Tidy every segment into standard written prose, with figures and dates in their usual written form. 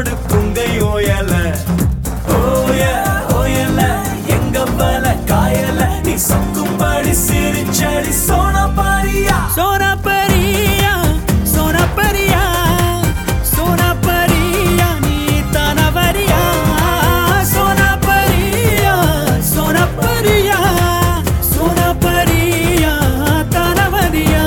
கொடுக்குங்கை ஓயல ஓயல எங்க பல காயல நீ சொக்கும்படி சிரிச்சடி சோனா பாரியா சோனா பரியா சோனா பரியா சோனா பரியா நீ தான வரியா சோனா பரியா சோனா பரியா சோனா பரியா தான வரியா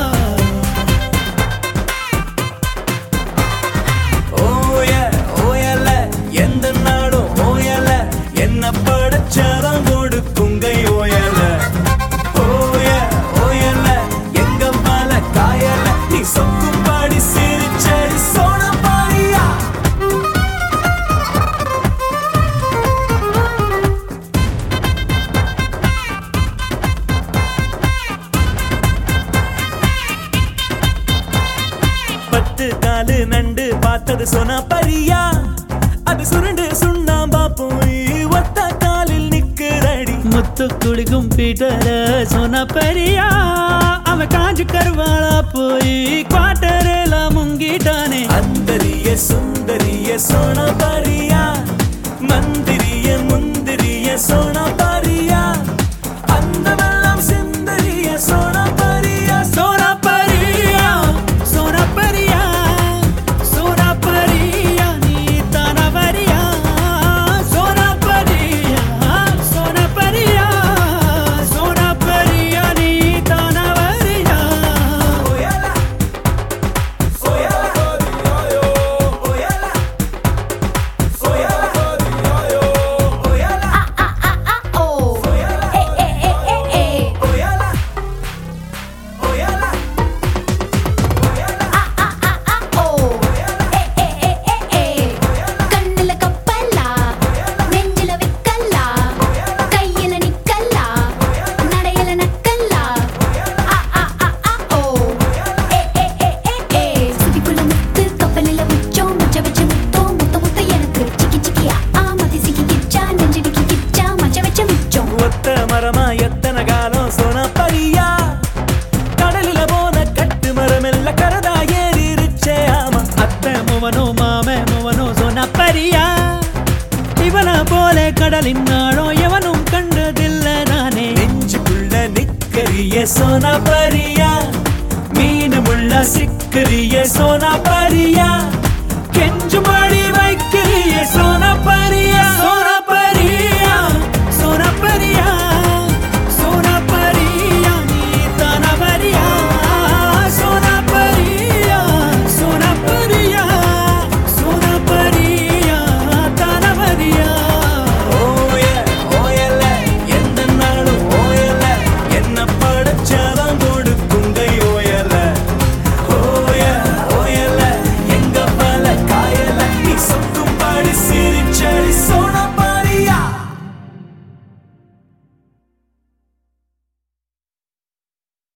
ஓயல எந்த நாடும் ஓயல என்ன படைச்சாதான் கொடுக்குங்கை ஓயல ஓயல எங்க மல காயல நீ சொக்கும்படி சிரிச்சடி சோனா பாரியா பத்து காலு நண்டு பார்த்தது சோனா பரியா அது சுருண்டு சுண்ணாம்பா போய் ஒத்த காலில் நிக்கிறடி முத்து குளிக்கும் பீட்டர சோனா பரியா அவன் காஞ்சு கருவாளா போய் குவாட்டரேல முங்கிட்டானே அந்தரிய சுந்தரிய சோனா பாரியா மந்திரிய முந்திரிய சோனா பாரியா அந்தமெல்லாம் சிந்தரிய சோனா பாரியா சோனா பரியா சோனா பரியா சோனா பரியா நீ தான வரியா சோனா பரியா சோனா பரியா சோனா பரியா நீ தான வரியா ஓயல கண்ணுல கப்பல்லா நெஞ்சில விக்கல்லா கையில நிக்கல்லா நடையில நக்கல்லா ஓ சிட்டிக்குள்ள முத்து கப்பலில உச்சம் மச்ச வச்ச முத்த முத்த எனக்கு சிக்கி சிக்கியா மதி சிக்கி கிச்சா நெஞ்சிடிக்கி கிச்சா மச்ச வச்ச மிச்சம் ஒத்த மரமா எத்தனை காலம் சோனா பரியா கடலில போன கட்டு மரமெல்ல கரதா ஏறிருச்சே ஆமா அத்தை முவனோ மாமே முவனோ சோனா பரியா இவன போல கடலின் நாளோ எவனும் கண்டதில்ல நானே நெஞ்சுக்குள்ள நிக்கரிய சோனா பரியா மீனு முள்ள சிக்கரிய சோனா பரியா